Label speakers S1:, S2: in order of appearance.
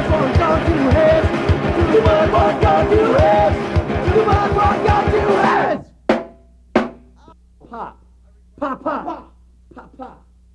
S1: much one got two heads. Too much one got two heads. Too much one got two heads. Pop, pop, pop.